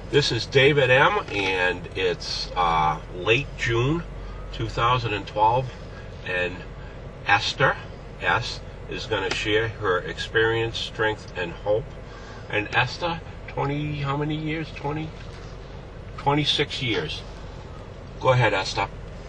This is David M., and it's late June 2012, and Esther S. is going to share her experience, strength, and hope. And Esther, how many years? 26 years. Go ahead, Esther.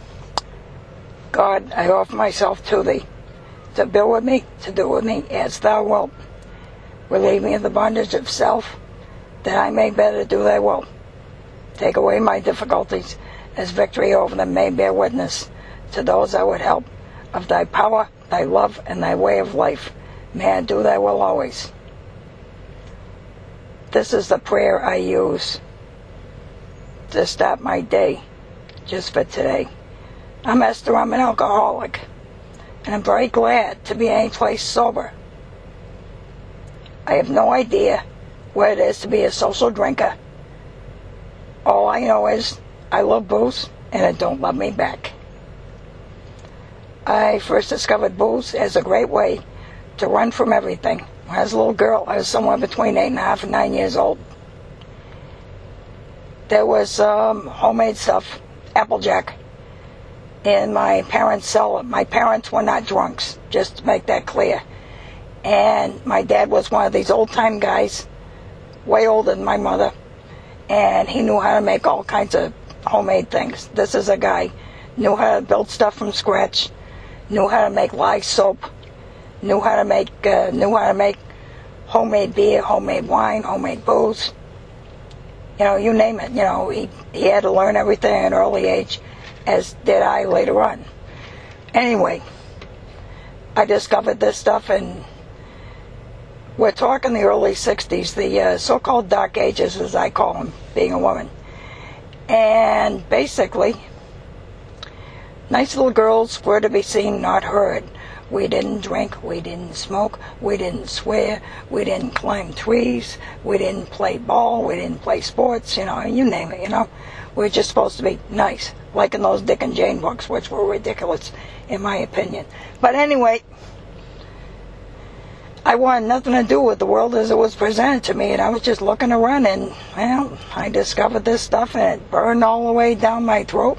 God, I offer myself to thee, to build with me, to do with me as thou wilt. Relieve me of the bondage of self, that I may better do thy will. Take away my difficulties, as victory over them may bear witness to those I would help of thy power, thy love, and thy way of life. May I do thy will always. This is the prayer I use to start my day, just for today. I'm Esther, I'm an alcoholic, and I'm very glad to be any place sober. I have no idea what it is to be a social drinker. All I know is I love booze and it don't love me back. I first discovered booze as a great way to run from everything. When I was a little girl, I was somewhere between 8.5 and 9 years old. There was homemade stuff, Applejack, in my parents' cellar. My parents were not drunks, just to make that clear. And my dad was one of these old-time guys, way older than my mother, and he knew how to make all kinds of homemade things. This is a guy knew how to build stuff from scratch, knew how to make lye soap, knew how to make homemade beer, homemade wine, homemade booze. You know, you name it. You know, he had to learn everything at an early age, as did I later on. Anyway, I discovered this stuff, and we're talking the early 60s, the so-called dark ages, as I call them, being a woman. And basically, nice little girls were to be seen, not heard. We didn't drink, we didn't smoke, we didn't swear, we didn't climb trees, we didn't play ball, we didn't play sports, you know, you name it, you know. We're just supposed to be nice, like in those Dick and Jane books, which were ridiculous, in my opinion. But anyway, I wanted nothing to do with the world as it was presented to me, and I was just looking around, and, well, I discovered this stuff, and it burned all the way down my throat.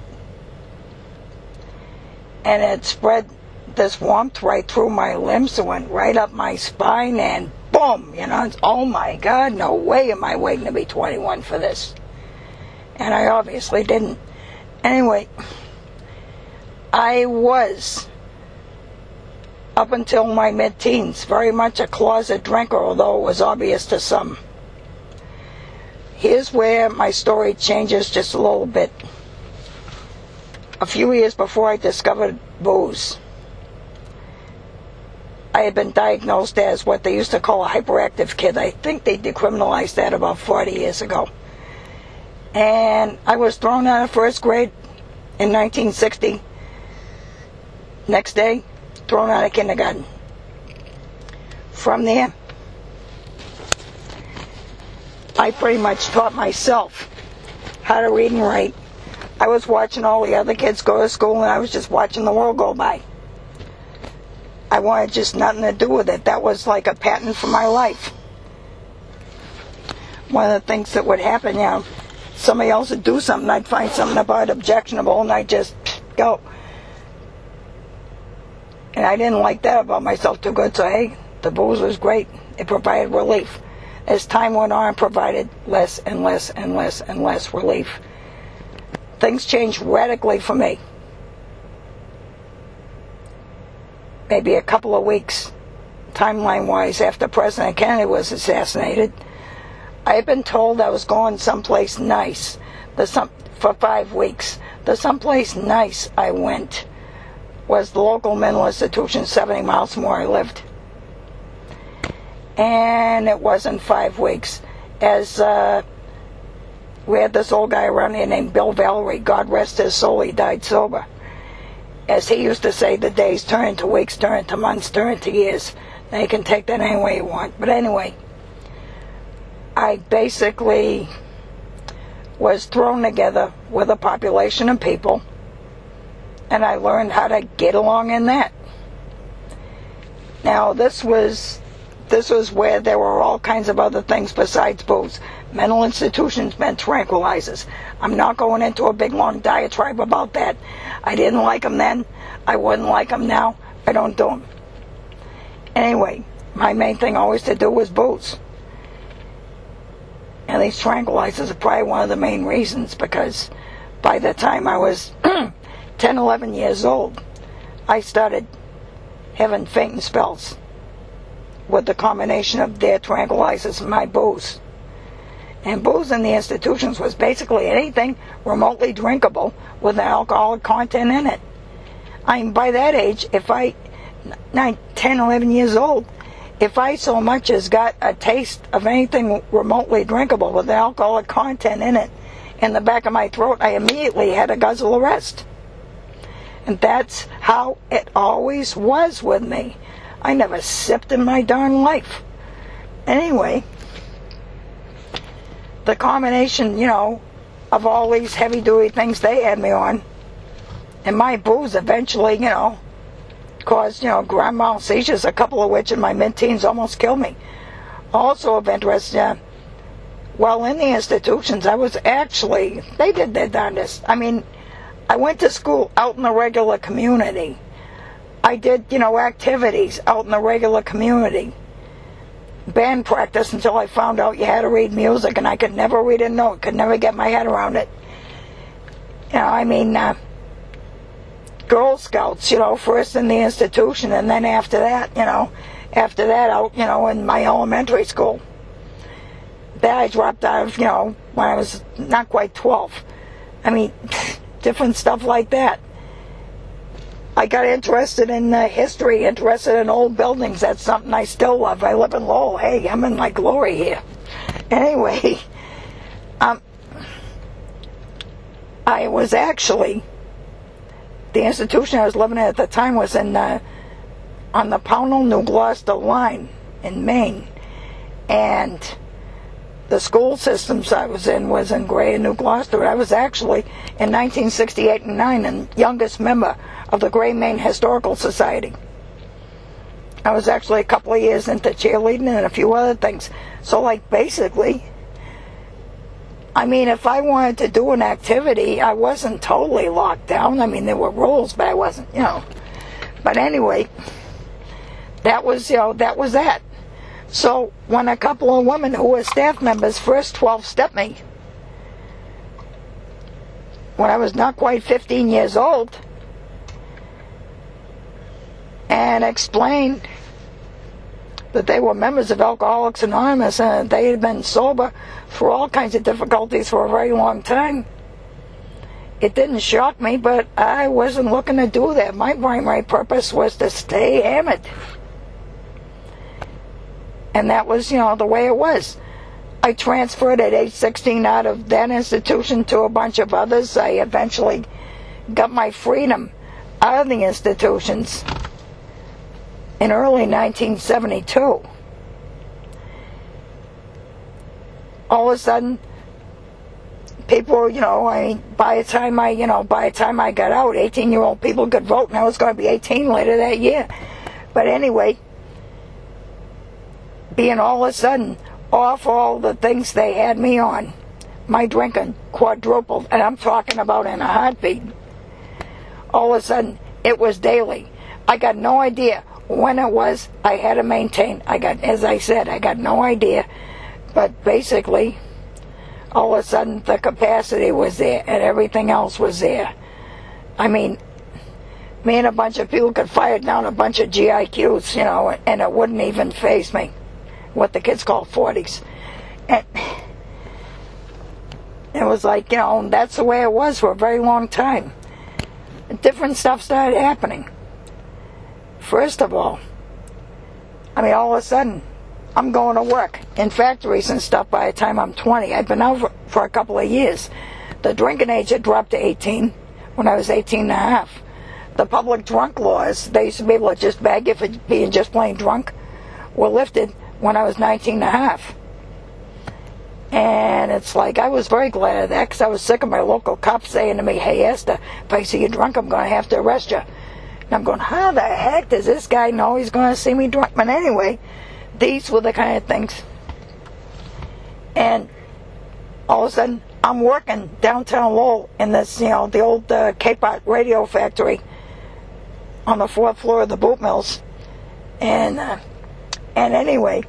And it spread this warmth right through my limbs, it went right up my spine, and boom, you know, it's, oh my God, no way am I waiting to be 21 for this. And I obviously didn't. Anyway, I was, up until my mid-teens, very much a closet drinker, although it was obvious to some. Here's where my story changes just a little bit. A few years before I discovered booze, I had been diagnosed as what they used to call a hyperactive kid. I think they decriminalized that about 40 years ago. And I was thrown out of first grade in 1960. Next day, thrown out of kindergarten. From there, I pretty much taught myself how to read and write. I was watching all the other kids go to school, and I was just watching the world go by. I wanted just nothing to do with it. That was like a pattern for my life. One of the things that would happen, you know, somebody else would do something, I'd find something about it objectionable, and I'd just go. And I didn't like that about myself too good, so hey, the booze was great. It provided relief. As time went on, it provided less and less and less and less relief. Things changed radically for me. Maybe a couple of weeks, timeline-wise, after President Kennedy was assassinated, I had been told I was going someplace nice for 5 weeks. The someplace nice I went was the local mental institution 70 miles from where I lived. And it wasn't 5 weeks. As we had this old guy around here named Bill Valerie, God rest his soul, he died sober. As he used to say, the days turn into weeks, turn into months, turn into years. Now you can take that any way you want. But anyway, I basically was thrown together with a population of people, and I learned how to get along in that. Now this was where there were all kinds of other things besides booze. mental institutions meant tranquilizers. I'm not going into a big long diatribe about that. I didn't like them then. I wouldn't like them now. I don't do them. Anyway, my main thing always to do was booze. And these tranquilizers are probably one of the main reasons, because by the time I was 10, 11 years old, I started having fainting spells with the combination of their tranquilizers and my booze. And booze in the institutions was basically anything remotely drinkable with an alcoholic content in it. I mean, by that age, if I, 9, 10, 11 years old, if I so much as got a taste of anything remotely drinkable with alcoholic content in it in the back of my throat, I immediately had a guzzle arrest. And that's how it always was with me. I never sipped in my darn life. Anyway, the combination, of all these heavy-duty things they had me on, and my booze eventually, caused, grand mal seizures, a couple of which in my mid-teens almost killed me. Also of interest, while in the institutions, I was actually, they did their darndest. I mean, I went to school out in the regular community. I did, activities out in the regular community. Band practice until I found out you had to read music, and I could never read a note, could never get my head around it. Girl Scouts, first in the institution, and then after that out, in my elementary school. That I dropped out of, when I was not quite 12. I mean, different stuff like that. I got interested in history, interested in old buildings. That's something I still love. I live in Lowell. Hey, I'm in my glory here. Anyway, I was actually, the institution I was living at the time was on the Pownell, New Gloucester line in Maine. And the school systems I was in was in Gray and New Gloucester. I was actually, in 1968 and 9, the youngest member of the Gray Maine Historical Society. I was actually a couple of years into cheerleading and a few other things. So, basically, I mean, if I wanted to do an activity, I wasn't totally locked down. I mean, there were rules, but I wasn't, But anyway, that was that. So when a couple of women who were staff members first 12-stepped me, when I was not quite 15 years old, and explained that they were members of Alcoholics Anonymous and they had been sober for all kinds of difficulties for a very long time, it didn't shock me, but I wasn't looking to do that. My primary purpose was to stay hammered. And that was, the way it was. I transferred at age 16 out of that institution to a bunch of others. I eventually got my freedom out of the institutions in early 1972. All of a sudden, people, by the time I got out, 18-year-old people could vote, and I was going to be 18 later that year. But anyway, being all of a sudden off all the things they had me on, my drinking quadrupled, and I'm talking about in a heartbeat. All of a sudden, it was daily. I got no idea when it was I had to maintain. As I said, I got no idea. But basically, all of a sudden, the capacity was there, and everything else was there. I mean, me and a bunch of people could fire down a bunch of GIQs, and it wouldn't even faze me. What the kids call 40s. And it was like, that's the way it was for a very long time. Different stuff started happening. First of all of a sudden, I'm going to work in factories and stuff by the time I'm 20. I'd been out for a couple of years. The drinking age had dropped to 18 when I was 18 and a half. The public drunk laws, they used to be able to just bag you for being just plain drunk, were lifted when I was 19 and a half. And it's like, I was very glad of that, because I was sick of my local cops saying to me, "Hey, Esther, if I see you drunk, I'm going to have to arrest you." And I'm going, how the heck does this guy know he's going to see me drunk? But anyway, these were the kind of things. And all of a sudden, I'm working downtown Lowell in this, the old Cape Art radio factory on the 4th floor of the boot mills. And anyway,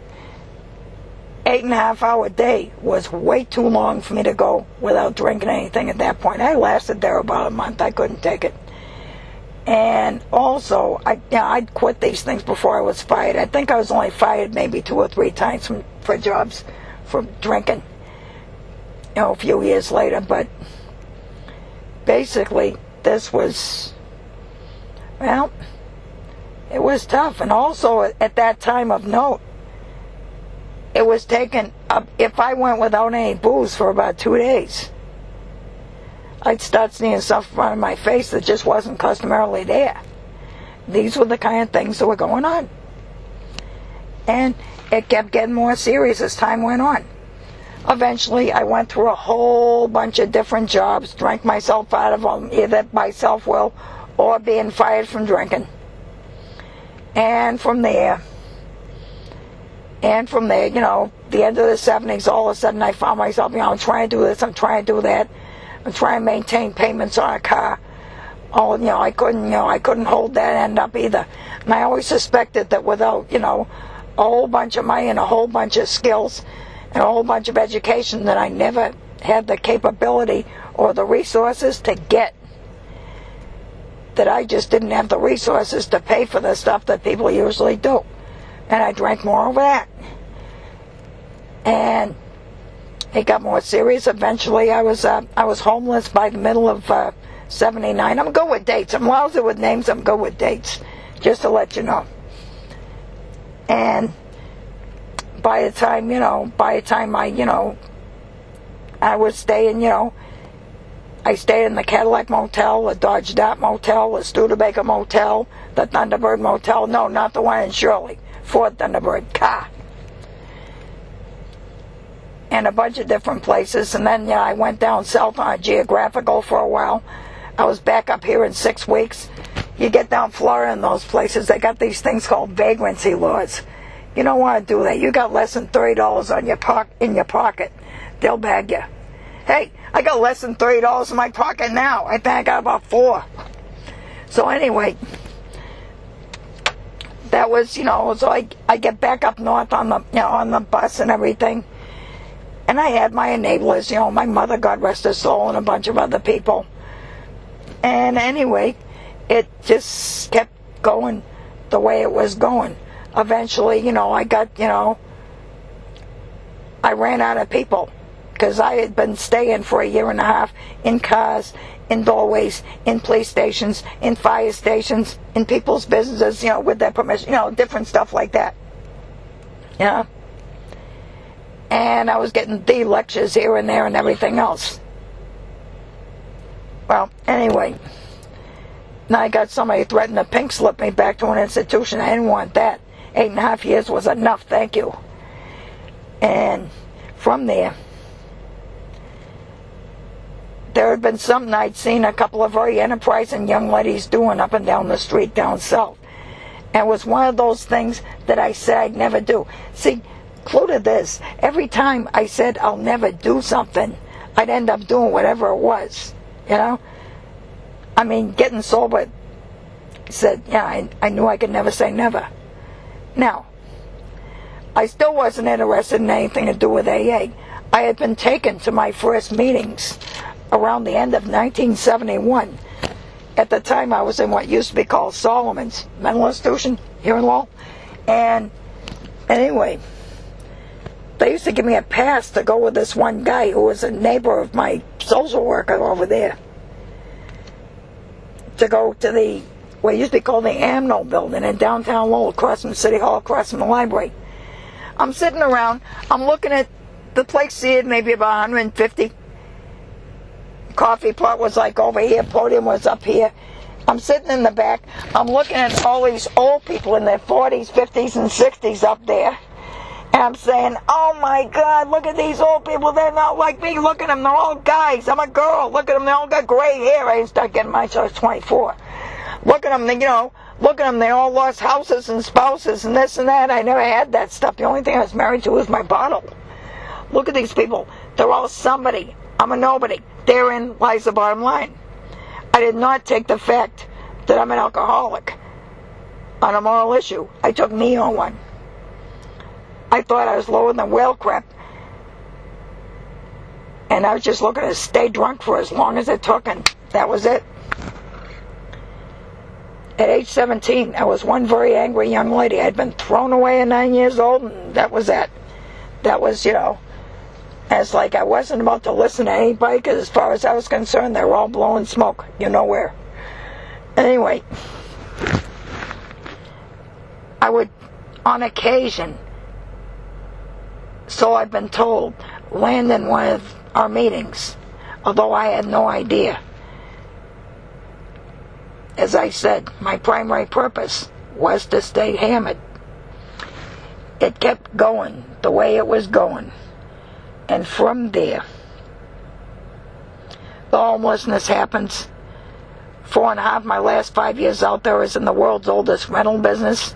8.5 hour day was way too long for me to go without drinking anything at that point. I lasted there about a month. I couldn't take it. And also, I'd quit these things before I was fired. I think I was only fired maybe 2 or 3 times for jobs for drinking, a few years later. But basically, this was, well, it was tough. And also, at that time of note, it was taken up, if I went without any booze for about 2 days, I'd start seeing stuff in front of my face that just wasn't customarily there. These were the kind of things that were going on. And it kept getting more serious as time went on. Eventually, I went through a whole bunch of different jobs, drank myself out of them, either by self-will or being fired from drinking. And from there, the end of the 70s, all of a sudden I found myself, I'm trying to do this, I'm trying to do that. I'm trying to maintain payments on a car. I couldn't hold that end up either. And I always suspected that without, a whole bunch of money and a whole bunch of skills and a whole bunch of education that I never had the capability or the resources to get. That I just didn't have the resources to pay for the stuff that people usually do. And I drank more over that. And it got more serious. Eventually, I was homeless by the middle of 79. I'm good with dates. I'm lousy with names. I'm good with dates, just to let you know. And by the time I was staying, I stayed in the Cadillac Motel, the Dodge Dart Motel, the Studebaker Motel, the Thunderbird Motel. No, not the one in Shirley. Ford Thunderbird car. And a bunch of different places. And then I went down south on a geographical for a while. I was back up here in 6 weeks. You get down Florida in those places, they got these things called vagrancy laws. You don't want to do that. You got less than $30 in your pocket, they'll bag you. Hey, I got less than $30 in my pocket now. I think I got about 4. So anyway, that was, so I get back up north on the bus and everything. And I had my enablers, my mother, God rest her soul, and a bunch of other people. And anyway, it just kept going the way it was going. Eventually, I ran out of people. Because I had been staying for 1.5 years in cars, in doorways, in police stations, in fire stations, in people's businesses, with their permission, different stuff like that. And I was getting D lectures here and there and everything else. Well, anyway, now I got somebody threatening to pink slip me back to an institution. I didn't want that. 8.5 years was enough, thank you. And from there had been something I'd seen a couple of very enterprising young ladies doing up and down the street down south. And it was one of those things that I said I'd never do. See, clue to this, every time I said I'll never do something, I'd end up doing whatever it was, I mean, getting sober said, I knew I could never say never. Now, I still wasn't interested in anything to do with AA. I had been taken to my first meetings around the end of 1971. At the time, I was in what used to be called Solomon's Mental Institution here in Lowell. And anyway, they used to give me a pass to go with this one guy who was a neighbor of my social worker over there, to go to what used to be called the Amno building in downtown Lowell, across from City Hall, across from the library. I'm sitting around, I'm looking at the place, see it maybe about 150. Coffee pot was like over here, podium was up here. I'm sitting in the back, I'm looking at all these old people in their 40s, 50s, and 60s up there. And I'm saying, oh my God, look at these old people, they're not like me, look at them, they're all guys, I'm a girl, look at them, they all got gray hair. I didn't start getting mine till I was 24. Look at them, look at them, they all lost houses and spouses and this and that. I never had that stuff. The only thing I was married to was my bottle. Look at these people. They're all somebody. I'm a nobody. Therein lies the bottom line. I did not take the fact that I'm an alcoholic on a moral issue. I took me on one. I thought I was lower than whale crap. And I was just looking to stay drunk for as long as it took, and that was it. At age 17, I was one very angry young lady. I had been thrown away at 9 years old, and that was that. That was, it's like I wasn't about to listen to anybody, because as far as I was concerned, they were all blowing smoke. You know where. Anyway, I would, on occasion, so I've been told, land in one of our meetings, although I had no idea. As I said, my primary purpose was to stay hammered. It kept going the way it was going. And from there, the homelessness happens. 4.5, my last 5 years out there was in the world's oldest rental business,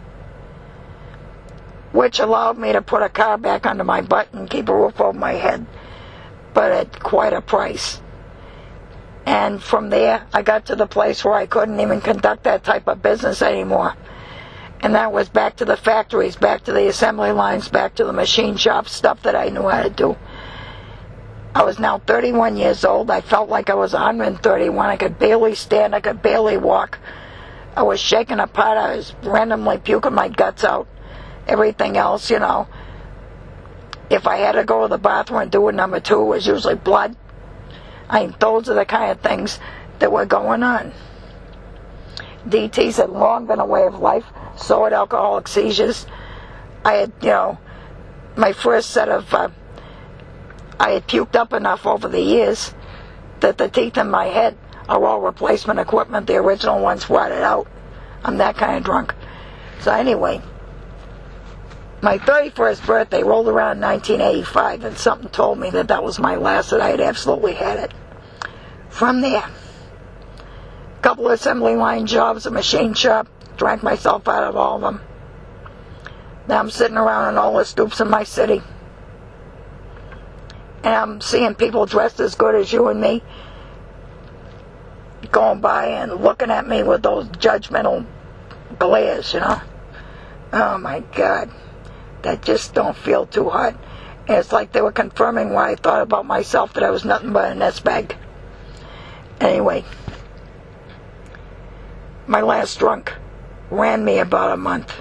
which allowed me to put a car back under my butt and keep a roof over my head, but at quite a price. And from there, I got to the place where I couldn't even conduct that type of business anymore. And that was back to the factories, back to the assembly lines, back to the machine shop, stuff that I knew how to do. I was now 31 years old. I felt like I was 131. I could barely stand. I could barely walk. I was shaking apart. I was randomly puking my guts out. Everything else, if I had to go to the bathroom and do a number 2, it was usually blood. Those are the kind of things that were going on. DTs had long been a way of life. So had alcoholic seizures. I had, my first set of, I had puked up enough over the years that the teeth in my head are all replacement equipment. The original ones rotted out. I'm that kind of drunk. So anyway, my 31st birthday rolled around in 1985, and something told me that that was my last, that I had absolutely had it. From there, a couple of assembly line jobs, a machine shop, drank myself out of all of them. Now I'm sitting around on all the stoops in my city, and I'm seeing people dressed as good as you and me going by and looking at me with those judgmental glares, Oh my God. That just don't feel too hot. And it's like they were confirming what I thought about myself, that I was nothing but a nest bag. Anyway, my last drunk ran me about a month.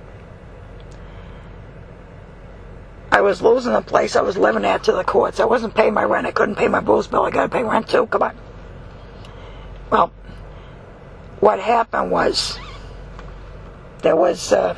I was losing the place I was living at to the courts. I wasn't paying my rent. I couldn't pay my booze bill. I got to pay rent too. Come on. Well, what happened was there was a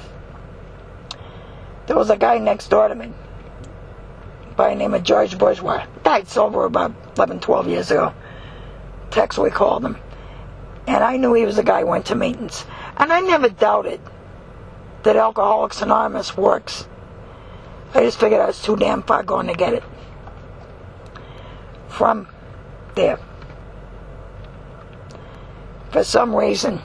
guy next door to me by the name of George Bourgeois. Died sober about 11, 12 years ago. Tex, we called him. And I knew he was a guy who went to meetings. And I never doubted that Alcoholics Anonymous works. I just figured I was too damn far gone to get it. From there, for some reason,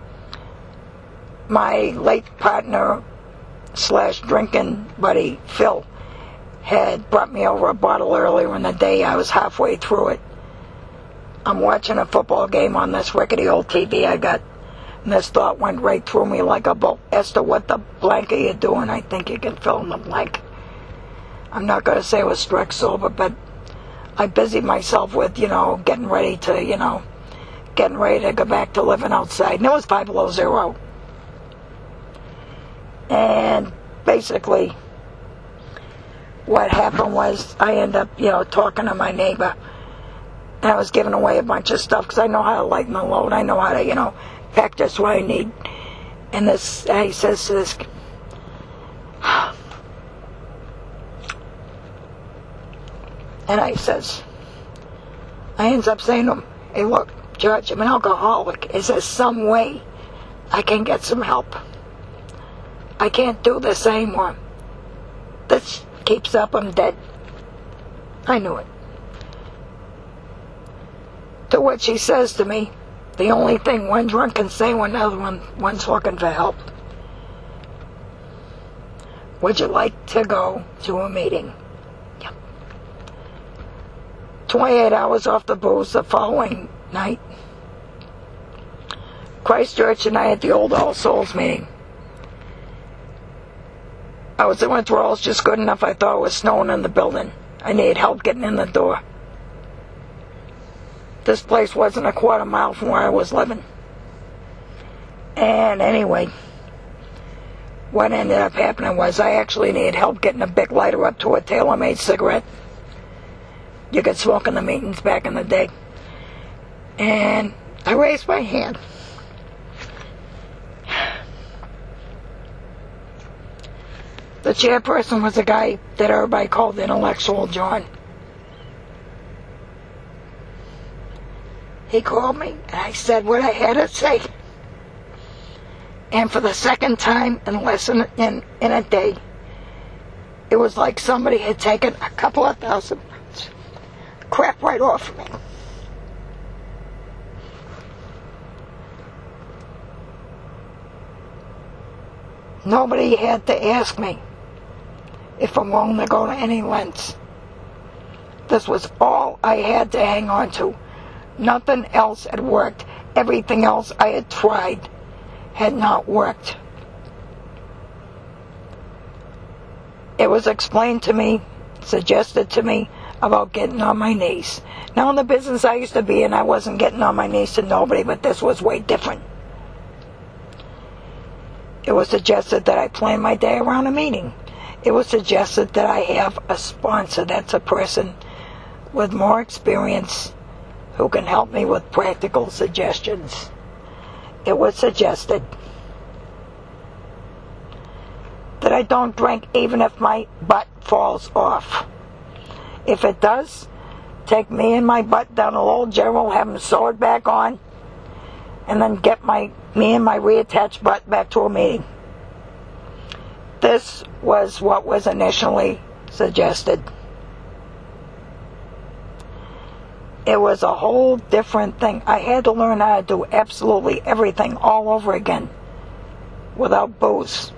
my late partner / drinking buddy, Phil, had brought me over a bottle earlier in the day. I was halfway through it. I'm watching a football game on this rickety old TV I got, and this thought went right through me like a bolt. Esther, what the blank are you doing? I think you can fill in the blank. I'm not going to say it was strict sober, but I busied myself with, getting ready to go back to living outside. And it was 5 below zero. And basically, what happened was I ended up, talking to my neighbor. And I was giving away a bunch of stuff because I know how to lighten the load. I know how to, pack just what I need. And he says to this, and I ends up saying to him, hey, look, George, I'm an alcoholic. Is there some way I can get some help? I can't do this anymore. This keeps up, I'm dead. I knew it. To which he says to me, the only thing one drunk can say when another one's looking for help. Would you like to go to a meeting? Yep. 28 hours off the booze the following night. Christchurch and I at the old All Souls meeting. I was in withdrawals just good enough. I thought it was snowing in the building. I needed help getting in the door. This place wasn't a quarter mile from where I was living. And anyway, what ended up happening was I actually needed help getting a big lighter up to a tailor-made cigarette. You could smoke in the meetings back in the day. And I raised my hand. The chairperson was a guy that everybody called Intellectual John. He called me and I said what I had to say. And for the second time in less than in a day, it was like somebody had taken a couple of thousand pounds crap right off of me. Nobody had to ask me if I'm willing to go to any lengths. This was all I had to hang on to. Nothing else had worked. Everything else I had tried had not worked. It was explained to me, suggested to me about getting on my knees. Now in the business I used to be in, I wasn't getting on my knees to nobody, but this was way different. It was suggested that I plan my day around a meeting. It was suggested that I have a sponsor. That's a person with more experience who can help me with practical suggestions. It was suggested that I don't drink even if my butt falls off. If it does, take me and my butt down to Old General, have him sew it back on, and then get me and my reattached butt back to a meeting. This was what was initially suggested. It was a whole different thing. I had to learn how to do absolutely everything all over again without booze.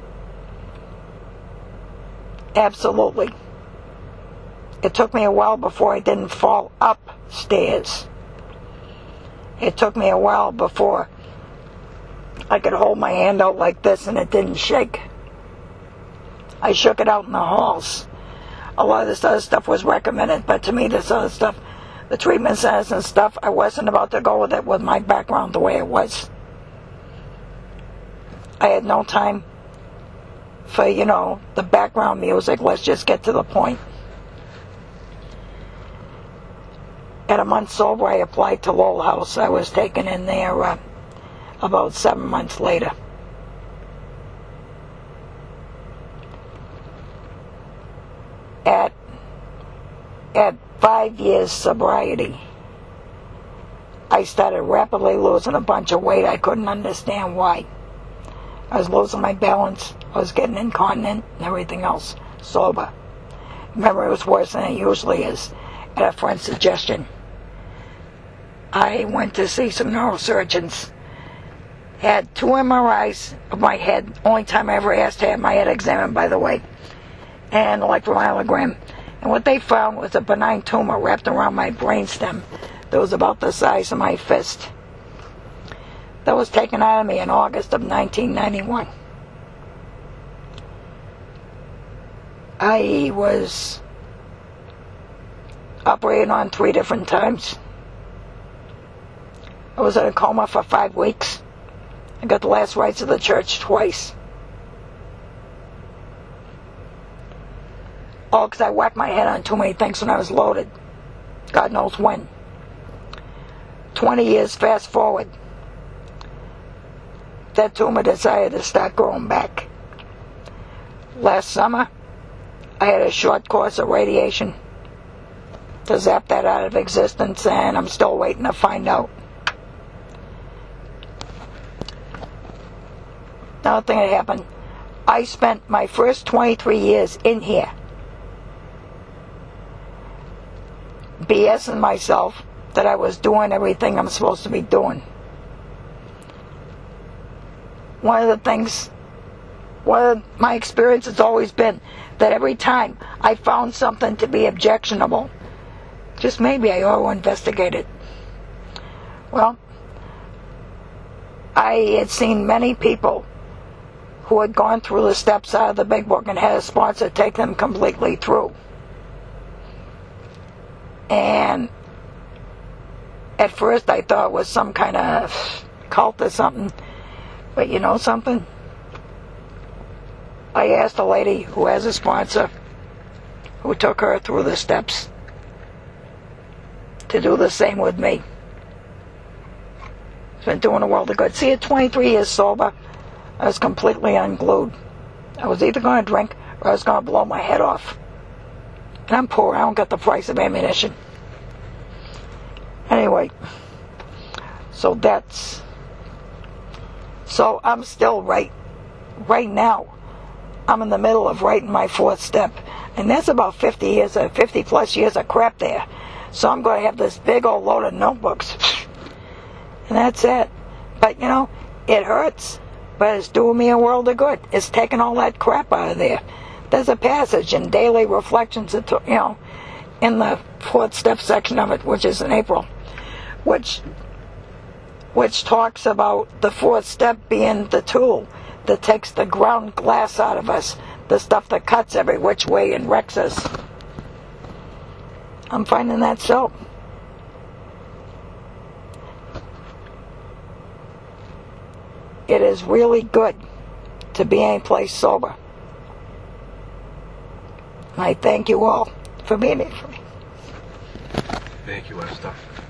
Absolutely. It took me a while before I didn't fall upstairs. It took me a while before I could hold my hand out like this and it didn't shake. I shook it out in the halls. A lot of this other stuff was recommended, but to me this other stuff, the treatment centers and stuff, I wasn't about to go with it with my background the way it was. I had no time for, the background music. Let's just get to the point. At a month sober, I applied to Lowell House. I was taken in there about 7 months later. At 5 years sobriety, I started rapidly losing a bunch of weight. I couldn't understand why. I was losing my balance. I was getting incontinent and everything else. Sober. Remember, it was worse than it usually is. At a friend's suggestion, I went to see some neurosurgeons. Had 2 MRIs of my head. Only time I ever asked to have my head examined, by the way. And electromyogram. And what they found was a benign tumor wrapped around my brainstem that was about the size of my fist. That was taken out of me in August of 1991. I was operated on 3 different times. I was in a coma for 5 weeks. I got the last rites of the church twice. All because I whacked my head on too many things when I was loaded. God knows when. 20 years fast forward. That tumor decided to start growing back. Last summer, I had a short course of radiation to zap that out of existence, and I'm still waiting to find out. Another thing that happened, I spent my first 23 years in here BSing myself that I was doing everything I'm supposed to be doing. One of my experience has always been that every time I found something to be objectionable, just maybe I ought to investigate it. Well, I had seen many people who had gone through the steps out of the Big Book and had a sponsor take them completely through. And at first I thought it was some kind of cult or something. But you know something? I asked a lady who has a sponsor who took her through the steps to do the same with me. It's been doing a world of good. See, at 23 years sober, I was completely unglued. I was either going to drink or I was going to blow my head off. And I'm poor. I don't get the price of ammunition. Anyway, so I'm still right now. I'm in the middle of writing my 4th step. And that's about 50 plus years of crap there. So I'm going to have this big old load of notebooks. And that's it. But, you know, it hurts. But it's doing me a world of good. It's taking all that crap out of there. There's a passage in Daily Reflections, in the 4th step section of it, which is in April, which talks about the 4th step being the tool that takes the ground glass out of us, the stuff that cuts every which way and wrecks us. I'm finding that so. It is really good to be any place sober. I thank you all for being here for me. Thank you, Esther.